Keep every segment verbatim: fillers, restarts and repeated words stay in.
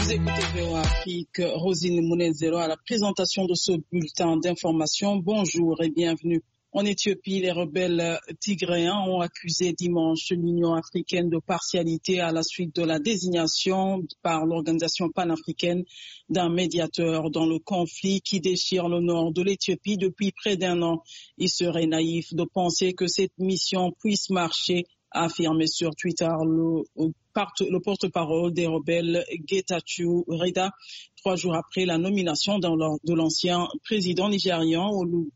Vous écoutez V O A Afrique, Rosine Mounezero à la présentation de ce bulletin d'information. Bonjour et bienvenue. En Éthiopie, les rebelles tigréens ont accusé dimanche l'Union africaine de partialité à la suite de la désignation par l'organisation panafricaine d'un médiateur dans le conflit qui déchire le nord de l'Éthiopie depuis près d'un an. Il serait naïf de penser que cette mission puisse marcher, a affirmé sur Twitter le, le porte-parole des rebelles Getachew Reda, trois jours après la nomination de l'ancien président nigérian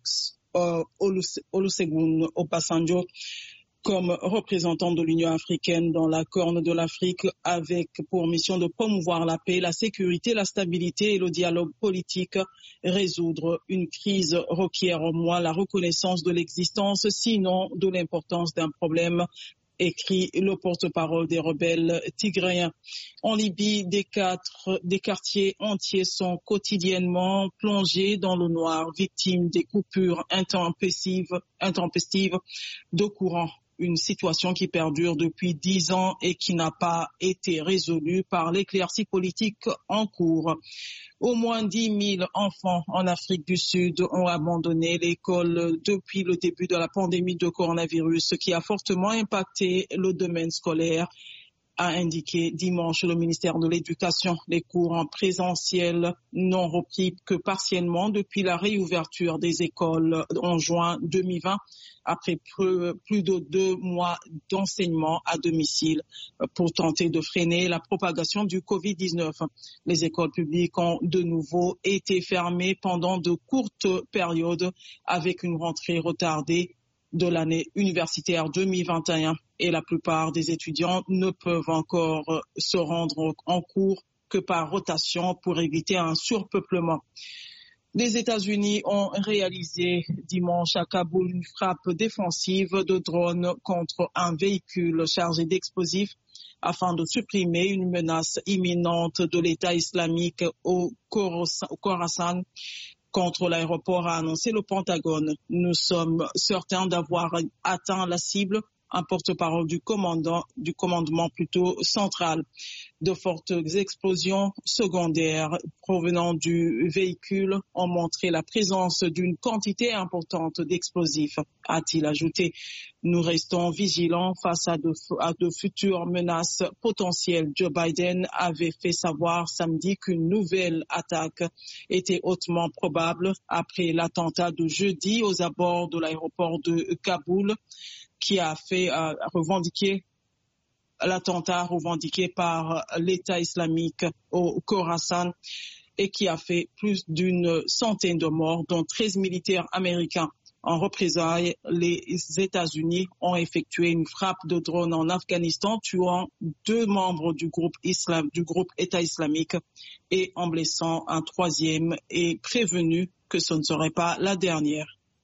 Olusegun Obasanjo comme représentant de l'Union africaine dans la Corne de l'Afrique, avec pour mission de promouvoir la paix, la sécurité, la stabilité et le dialogue politique. Résoudre une crise requiert au moins la reconnaissance de l'existence, sinon de l'importance d'un problème, écrit le porte-parole des rebelles tigréens. En Libye, des, quatre, des quartiers entiers sont quotidiennement plongés dans le noir, victimes des coupures intempestives, intempestives de courant. Une situation qui perdure depuis dix ans et qui n'a pas été résolue par l'éclaircie politique en cours. Au moins dix mille enfants en Afrique du Sud ont abandonné l'école depuis le début de la pandémie de coronavirus, ce qui a fortement impacté le domaine scolaire, a indiqué dimanche le ministère de l'Éducation. Les cours en présentiel n'ont repris que partiellement depuis la réouverture des écoles en juin deux mille vingt, après plus de deux mois d'enseignement à domicile pour tenter de freiner la propagation du covid dix-neuf. Les écoles publiques ont de nouveau été fermées pendant de courtes périodes avec une rentrée retardée de l'année universitaire deux mille vingt et un, et la plupart des étudiants ne peuvent encore se rendre en cours que par rotation pour éviter un surpeuplement. Les États-Unis ont réalisé dimanche à Kaboul une frappe défensive de drone contre un véhicule chargé d'explosifs afin de supprimer une menace imminente de l'État islamique au Khorasan contre l'aéroport, a annoncé le Pentagone. Nous sommes certains d'avoir atteint la cible, un porte-parole du commandant, du commandement plutôt central. De fortes explosions secondaires provenant du véhicule ont montré la présence d'une quantité importante d'explosifs, a-t-il ajouté. Nous restons vigilants face à de, à de futures menaces potentielles. Joe Biden avait fait savoir samedi qu'une nouvelle attaque était hautement probable après l'attentat de jeudi aux abords de l'aéroport de Kaboul, qui a fait euh, revendiquer l'attentat revendiqué par l'État islamique au Khorasan et qui a fait plus d'une centaine de morts, dont treize militaires américains. En représailles, les États-Unis ont effectué une frappe de drone en Afghanistan, tuant deux membres du groupe, islam, du groupe État islamique et en blessant un troisième, et prévenu que ce ne serait pas la dernière.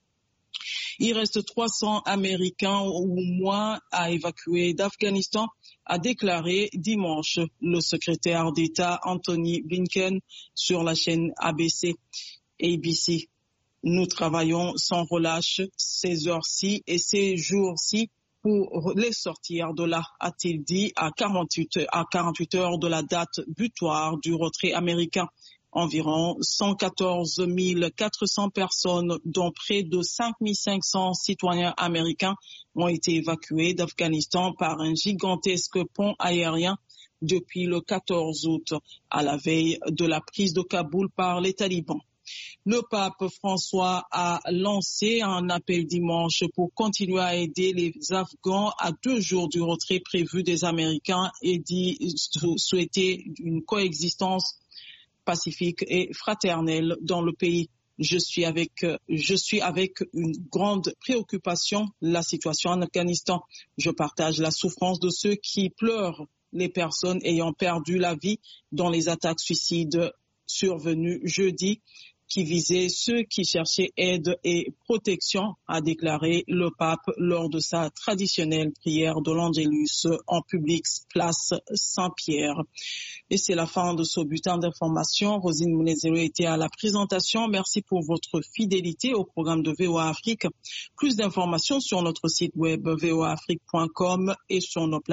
Il reste trois cents Américains ou moins à évacuer d'Afghanistan, a déclaré dimanche le secrétaire d'État Anthony Blinken sur la chaîne A B C. A B C. Nous travaillons sans relâche ces heures-ci et ces jours-ci pour les sortir de là, a-t-il dit à quarante-huit, à quarante-huit heures de la date butoir du retrait américain. Environ cent quatorze mille quatre cents personnes, dont près de cinq mille cinq cents citoyens américains, ont été évacués d'Afghanistan par un gigantesque pont aérien depuis le quatorze août, à la veille de la prise de Kaboul par les talibans. Le pape François a lancé un appel dimanche pour continuer à aider les Afghans à deux jours du retrait prévu des Américains et dit souhaiter une coexistence pacifique et fraternelle dans le pays. Je suis avec, je suis avec une grande préoccupation la situation en Afghanistan. Je partage la souffrance de ceux qui pleurent les personnes ayant perdu la vie dans les attaques suicides survenues jeudi, qui visait ceux qui cherchaient aide et protection, a déclaré le pape lors de sa traditionnelle prière de l'Angélus en public, place Saint-Pierre. Et c'est la fin de ce bulletin d'information. Rosine Mounezero était à la présentation. Merci pour votre fidélité au programme de V O A Afrique. Plus d'informations sur notre site web v o a afrique point com et sur nos plateformes.